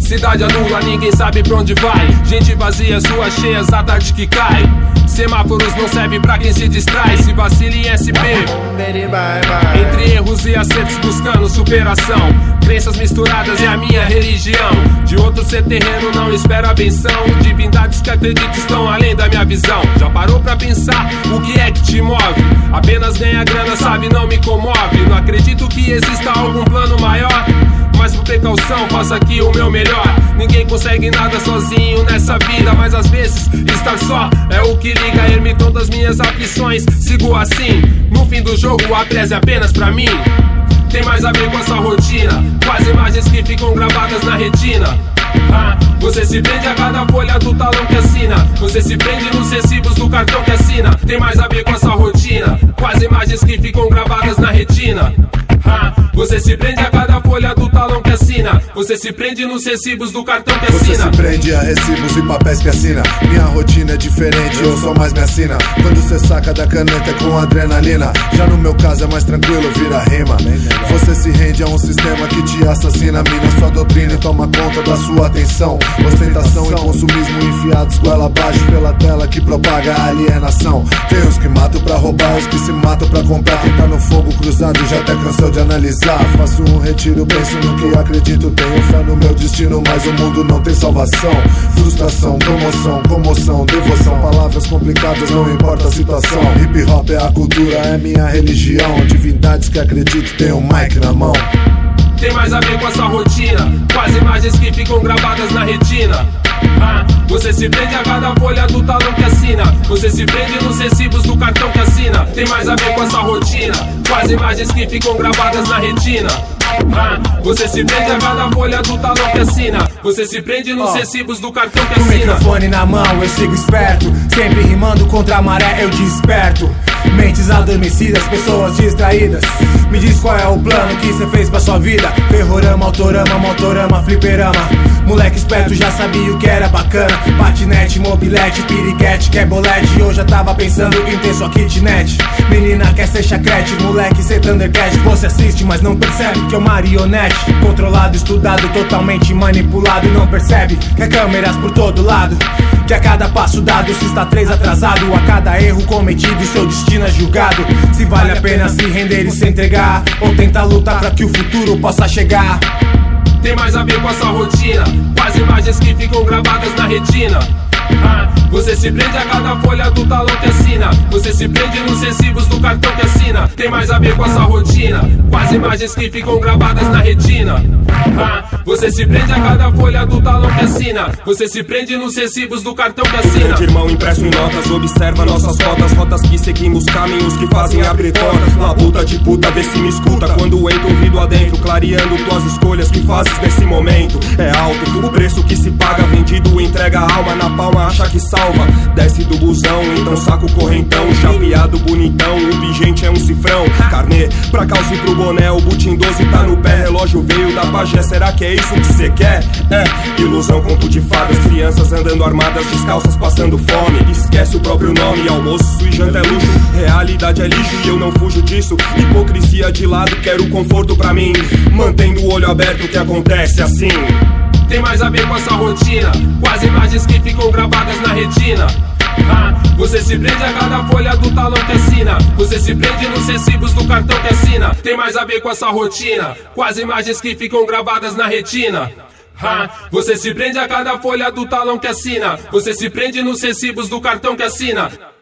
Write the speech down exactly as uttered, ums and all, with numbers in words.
Cidade anula, ninguém sabe pra onde vai. Gente vazia, ruas cheias, a tarde que cai. Semáforos não servem pra quem se distrai. Se vacila em S P, entre erros e acertos buscando superação. Crenças misturadas é a minha religião. De outro ser terreno não espero a benção. Divindades que acredito estão além da minha visão. Já parou pra pensar o que é que te move? Apenas ganhar grana, sabe, não me comove. Não acredito que exista algum plano maior, mas por precaução faço aqui o meu melhor. Ninguém consegue nada sozinho nessa vida, mas às vezes estar só é o que liga. Ermitão das minhas aflições, sigo assim. No fim do jogo a presa é apenas pra mim. Tem mais a ver com essa rotina, com as imagens que ficam gravadas na retina. Ah, você se prende a cada folha do talão que assina. Você se prende nos recibos do cartão que assina. Tem mais a ver com essa rotina, com as imagens que ficam gravadas na retina. Ah, você se prende a cada folha do talão que assina. Você se prende nos recibos do cartão que assina. Você se prende a recibos e papéis que assina. Minha rotina é diferente, eu só mais me assina. Quando cê saca da caneta com adrenalina. Já no meu caso é mais tranquilo, vira rima. Você se rende a um sistema que te assassina. Mina sua doutrina e toma conta da sua atenção. Ostentação e consumismo enfiados goela abaixo pela tela que propaga a alienação. Tem os que matam pra roubar, os que se matam pra comprar. Quem tá no fogo cruzado já até cansou de analisar. Faço um retiro, penso no que acredito. Tenho fé no meu destino, mas o mundo não tem salvação. Frustração, promoção, comoção, devoção. Palavras complicadas, não importa a situação. Hip hop é a cultura, é minha religião. Divindades que acredito, tem um mic na mão. Tem mais a ver com essa rotina, com as imagens que ficam gravadas na retina. Ah, você se prende a cada folha do talão que assina. Você se prende nos recibos do cartão que assina. Tem mais a ver com essa rotina, com as imagens que ficam gravadas na retina. Ah, você se prende a cada folha do talão que assina. Você se prende nos oh. recibos do cartão que assina. Com o microfone na mão eu sigo esperto, sempre rimando contra a maré eu desperto. Mentes adormecidas, pessoas distraídas. Me diz qual é o plano que cê fez pra sua vida. Ferrorama, autorama, motorama, fliperama. Moleque esperto já sabia o que era bacana. Patinete, mobilete, piriguete, quer bolete. Eu já tava pensando em ter sua kitnet. Menina quer ser chacrete, moleque ser Thundercat. Você assiste mas não percebe que é uma marionete. Controlado, estudado, totalmente manipulado. E não percebe que há câmeras por todo lado. Que a cada passo dado se está três atrasado. A cada erro cometido seu destino é julgado. Se vale a pena se render e se entregar, ou tentar lutar pra que o futuro possa chegar. Tem mais a ver com essa rotina, com as imagens que ficam gravadas na retina. Ah, você se prende a cada folha do talão que assina. Você se prende nos recibos do cartão que assina. Tem mais a ver com essa rotina, com as imagens que ficam gravadas na retina. Ah, você se prende a cada folha do talão que assina. Você se prende nos recibos do cartão que assina. Grande irmão impresso em notas, observa nossas rotas. Rotas que seguimos, caminhos que fazem abrir portas. Labuta de puta, vê se me escuta quando entra ouvido adentro, clareando tuas escolhas que fazes nesse momento. É alto o preço que se paga, vendido, entrega a alma na palma. Acha que salva, desce do busão, então saca o correntão. Chapeado bonitão, o vigente é um cifrão. Carnê, pra calça e pro boné, o butim doze tá no pé. Relógio veio da pajé, será que é isso que cê quer? É, ilusão, conto de fadas. Crianças andando armadas, descalças, passando fome. Esquece o próprio nome, almoço e janta é luxo. Realidade é lixo e eu não fujo disso. Hipocrisia de lado, quero conforto pra mim. Mantendo o olho aberto, o que acontece assim. Tem mais a ver com essa rotina, com as imagens que ficam gravadas na retina. Ah, você se prende a cada folha do talão que assina. Você se prende nos recibos do cartão que assina. Tem mais a ver com essa rotina, com as imagens que ficam gravadas na retina. Ah, você se prende a cada folha do talão que assina. Você se prende nos recibos do cartão que assina.